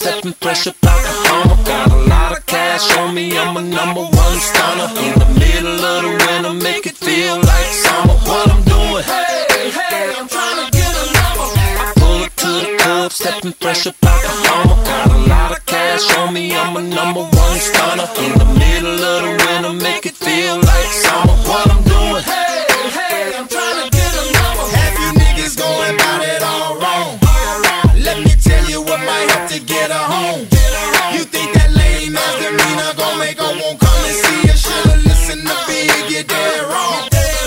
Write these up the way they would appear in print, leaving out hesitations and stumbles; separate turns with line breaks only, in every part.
stepping fresh up out the home. Got a lot of cash on me, I'm a number one stunner. In the middle of the winter, make it feel like summer. What I'm doing? Hey, I'm trying to get a number. I pull up to the club, stepping fresh up out the home. Got a lot of cash on me, I'm a number one stunner. In the middle of the winter, make it feel like summer. What I'm doing? Hey, I'm trying to get a number.
Have you niggas going about it all wrong? Let me tell you what might have to get her home. You think that lame ass demeanor gon' make her won't come and see you? Should've listened to Big, you're dead wrong.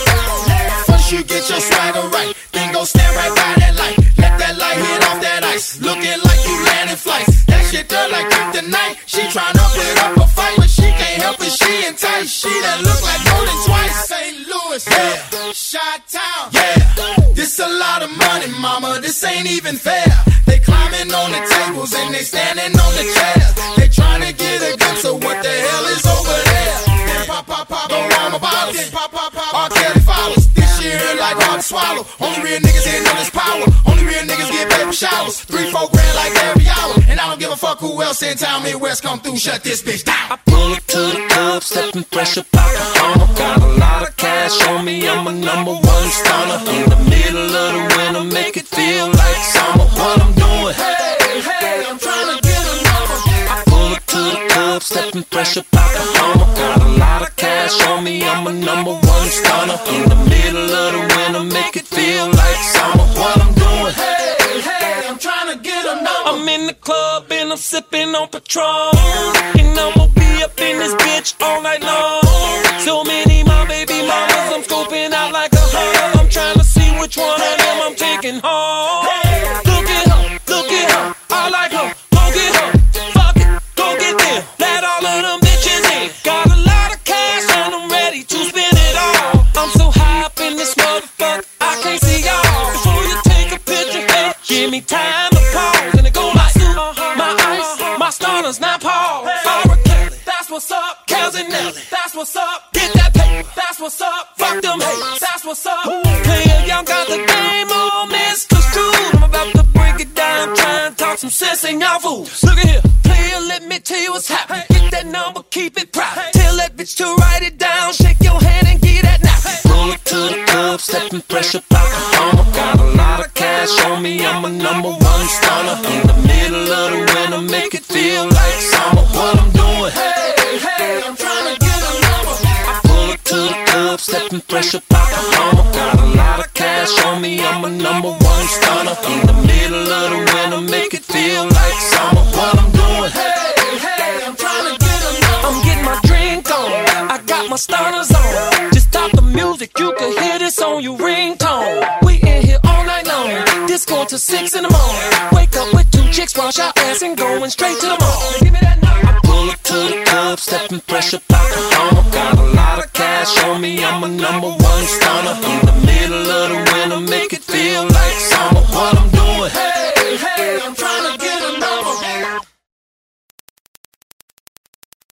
First you get your swagger right, then go stand right by that light. Let that light hit off that ice, looking like you landing flights. That shit done like kryptonite. She tryna put up a fight, but she can't help it, she enticed. She done look like more than twice. St. Louis, yeah, Chi-Town, yeah. This a lot of money, mama, this ain't even fair. They climbing on the tables and they standing on the chairs. They tryna get a glimpse of what the hell is over there. Then pop, pop, pop, go round my bottles. Then pop, pop, pop, R. Kelly follows. This shit here like hard to swallow. Only real niggas here know this power. Only real niggas get paper showers. 3-4 grand like every hour. And I don't give a fuck who else in town. Midwest come through, shut this bitch down.
I pull up to the club, stepping fresh up out the home. Got a lot of cash on me, I'm a number one stunner. In the middle of the winter, make it feel like summer. What I'm doing? Hey, I'm trying to get a number. I pull up to the club, stepping fresh up out the home. Got a lot of cash on me, I'm a number one stunner. In the middle of the winter, make it feel like summer. What I'm doing? Hey, I'm trying to get a number. I'm in the club and I'm sipping on Patron, and I'ma be up in this bitch all night long. So many my baby mamas, I'm scoping out like a hunter. I'm trying to see which one of them I'm taking home. Look at her, I like her. Go get her, fuck it, go get them. Let all of them bitches in. Got a lot of cash and I'm ready to spend it all. I'm so high up in this motherfucker, I can't see y'all. Before you take a picture, hey, give me time to pause. And it go like my ice, my starters, not Paul. R. Kelly, that's what's up. Kels and Nelly, that's what's up. Get that paper, that's what's up. Fuck them haters, that's what's up. Player, y'all got the game on misconstrued. I'm about to break it down, try and talk some sense in y'all fools. Look at here, player, let me tell you what's happening. Get that number, keep it private. Tell that bitch to write it down, shake your hand and get that now. Pull up to the club, stepping fresh up out the home. Got a lot of cash on me, I'm a number one stunner. In the middle of the winter, make it feel like summer. What I'm doing? Hey, I'm trying to get a number. I pull up to the club, stepping fresh up out the home. Got a lot of cash on me, I'm a number one stunner. In the middle of the winter, make it feel like summer. What I'm doing? Hey, I'm trying to get a number. I'm getting my drink on, I got my starters on. Just stop the music, you can hear this on your ringtone. We in here all night long, disco till 6 in the morning. Wake up with 2 chicks, wash our ass and going straight to the mall. Give me that number. I pull up to the club, stepping fresh up out the home. Got a lot